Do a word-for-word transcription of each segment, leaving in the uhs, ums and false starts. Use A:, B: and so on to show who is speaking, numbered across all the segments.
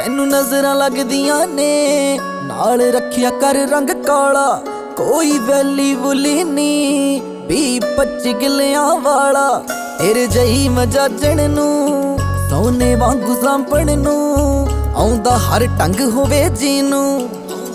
A: ਤੈਨੂੰ ਨਜ਼ਰਾਂ ਲੱਗਦੀਆਂ ਨੇ ਨਾਲ ਰੱਖਿਆ ਕਰ ਰੰਗ ਕਾਲਾ, ਕੋਈ ਵੈਲੀ ਬੁਲੀ ਨੀ ਵੀਹ ਪੱਚੀ ਕਿੱਲਿਆਂ ਵਾਲਾ। ਤੇਰੇ ਜਈ ਮਜਾਜਣ ਨੂੰ ਸੋਨੇ ਵਾਂਗੂ ਸਾਂਭਣ ਨੂੰ ਆਉਂਦਾ ਹਰ ਢੰਗ ਹੋਵੇ ਜੀਨੂੰ।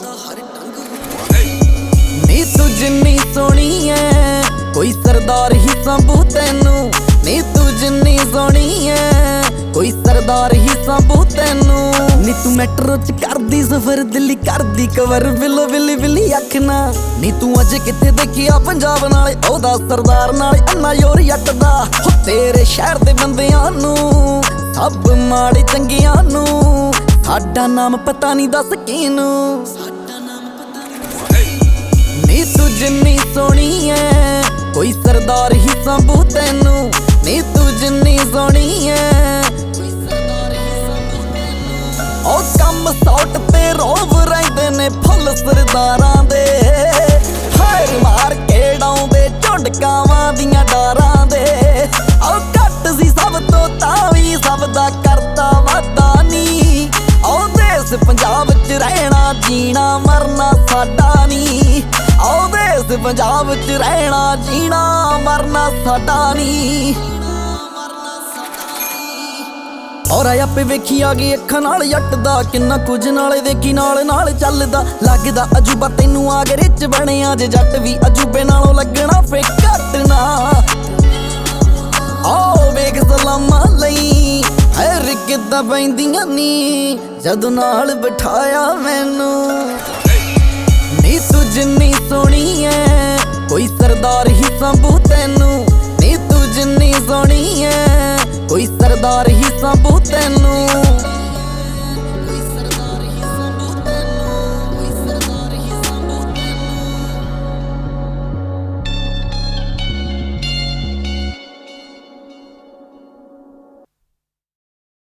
A: ਨੀ ਤੂੰ ਜਿੰਨੀ ਸੋਹਣੀ ਐ ਕੋਈ ਸਰਦਾਰ ਹੀ ਸੰਭੂ ਤੈਨੂੰ, ਨੀ ਤੂੰ ਜਿੰਨੀ ਸੋਹਣੀ ਐ ਕੋਈ ਸਰਦਾਰ ਹੀ ਸੰਭੂ ਤੈਨੂੰ। ਨੀ ਤੂੰ ਮੈਟਰੋ ਚ ਕਰਦੀ ਸਫਰ ਦਿੱਲੀ ਕਰਦੀ ਕਵਰ ਵਿਲੋ ਵਿਲੀ ਵਿਲੀ ਅੱਖ ਨਾ। ਨੀ ਤੂੰ ਅੱਜ ਕਿੱਥੇ ਦੇਖਿਆ ਪੰਜਾਬ ਨਾਲੇ ਉਹਦਾ ਸਰਦਾਰ ਨਾਲੇ ਅੰਨਾ ਯੋਰ ਜੱਟ ਦਾ। ਹੋ ਤੇਰੇ ਸ਼ਹਿਰ ਦੇ ਬੰਦਿਆਂ ਨੂੰ ਸਭ ਮਾੜੇ ਚੰਗਿਆਂ ਨੂੰ ਸਾਡਾ ਨਾਮ ਪਤਾ ਨਹੀਂ ਦੱਸ ਕਿਹਨੂੰ। ਨੀ ਤੂੰ ਜਿੰਨੀ ਸੋਹਣੀ ਐ ਕੋਈ ਸਰਦਾਰ ਹੀ ਸੰਭੂ ਤੈਨੂੰ, ਨੀ ਤੂੰ ਜਿੰਨੀ ਸੋਹਣੀ ਐ ਉਹ ਕੰਮ ਸੌਟ ਤੇ ਰੋਬ ਰਹਿੰਦੇ ਨੇ ਫੁੱਲ ਸਰਦਾਰਾਂ ਦੇ। ਹਾਏ ਮਾਰ ਕੇ ਡਾਉਂਦੇ ਝੁੰਡ ਕਾਵਾਂ ਦੀਆਂ ਡਾਰਾਂ ਦੇ। ਉਹ ਘੱਟ ਸੀ ਸਭ ਤੋਂ ਤਾਂ ਵੀ ਸਭ ਦਾ ਕਰਦਾ ਵਾਦਾ ਨੀ। ਉਹ ਦੇਸ ਪੰਜਾਬ ਚ ਰਹਿਣਾ ਜੀਣਾ ਮਰਨਾ ਸਾਡਾ ਨੀ। ਉਹ ਦੇਸ ਪੰਜਾਬ ਚ ਰਹਿਣਾ ਜੀਣਾ ਮਰਨਾ ਸਾਡਾ ਨੀ। ਔਰ ਆਪੇ ਵੇਖੀ ਆ ਗਈ ਅੱਖਾਂ ਨਾਲ ਜੱਟ ਦਾ ਕਿੰਨਾ ਕੁਝ ਨਾਲੇ ਦੇਖੀ ਨਾਲ ਨਾਲ ਚੱਲਦਾ। ਲੱਗਦਾ ਅਜੂਬਾ ਤੈਨੂੰ ਆ ਗਰੇ ਚ ਬਣਿਆ ਜੇ ਜੱਟ ਵੀ ਅਜੂਬੇ ਨਾਲੋਂ ਲੱਗਣਾ ਫੇ ਘੱਟ ਨਾ। ਆਓ ਵੇਖ ਸਲਾਮਾਂ ਲਈ ਹੈਰ ਕਿੱਦਾਂ ਪੈਂਦੀਆਂ ਨੀ ਜਦੋਂ ਨਾਲ ਬਿਠਾਇਆ ਮੈਨੂੰ। ਨੀ ਤੂੰ ਜਿੰਨੀ ਸੋਹਣੀ ਐ ਕੋਈ ਸਰਦਾਰ ਹੀ ਸੰਭੂ ਤੈਨੂੰ, ਨੀ ਤੂੰ ਜਿੰਨੀ ਸੋਹਣੀ ਐ ਕੋਈ ਸਰਦਾਰ ਹੀ ਸੰਭੂ ਤੈਨੂੰ।